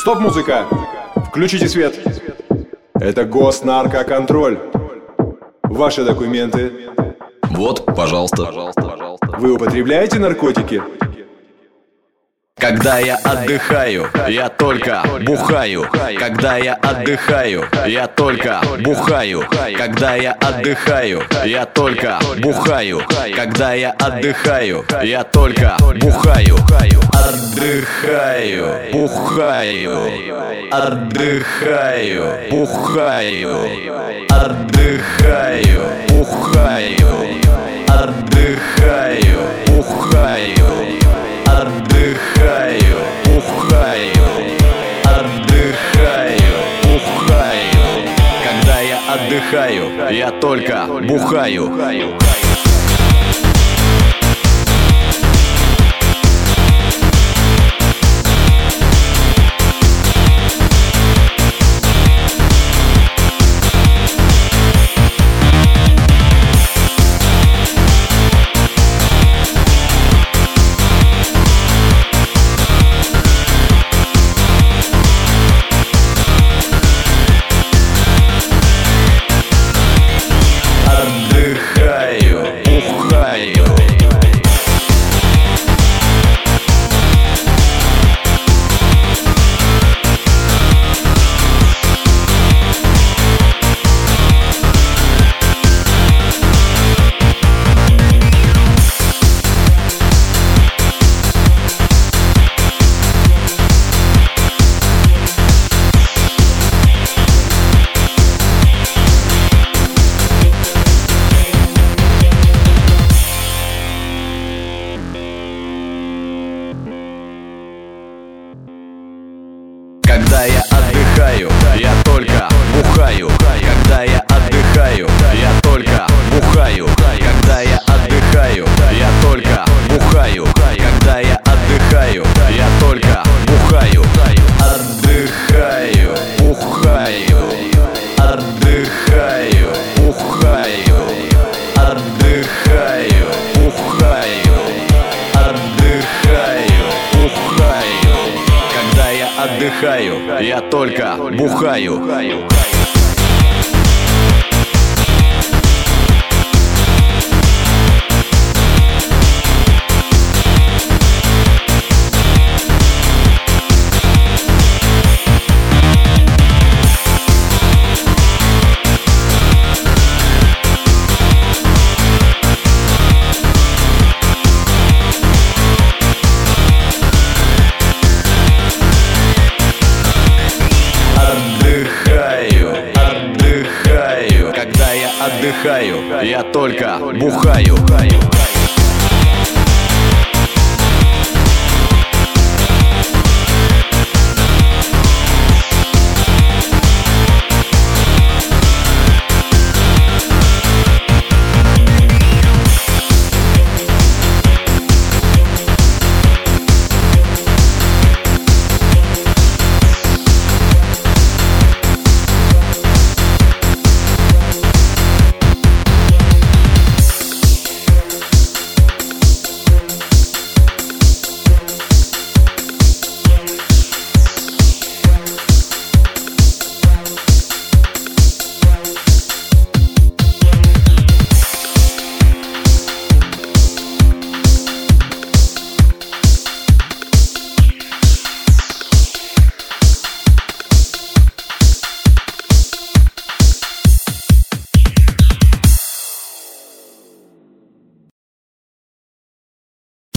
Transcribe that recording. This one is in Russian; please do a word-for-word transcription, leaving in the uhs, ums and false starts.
Стоп, музыка! Включите свет! Это госнаркоконтроль. Ваши документы. Вот, пожалуйста. Вы употребляете наркотики? Когда я отдыхаю, я только бухаю. Когда я отдыхаю, я только бухаю. Когда я отдыхаю, я только бухаю. Когда я отдыхаю, я только бухаю. Отдыхаю, бухаю. Отдыхаю, бухаю. Отдыхаю, бухаю. Отдыхаю, бухаю. Отдыхаю, бухаю. Отдыхаю, бухаю. Когда я отдыхаю, я только бухаю. Когда я отдыхаю, я только бухаю. Когда я отдыхаю, я только бухаю. Когда я отдыхаю, я только бухаю. Когда я отдыхаю, я только бухаю. Отдыхаю, бухаю. Отдыхаю, бухаю. Отдыхаю, бухаю. Отдыхаю, бухаю. Когда я отдыхаю, я только бухаю.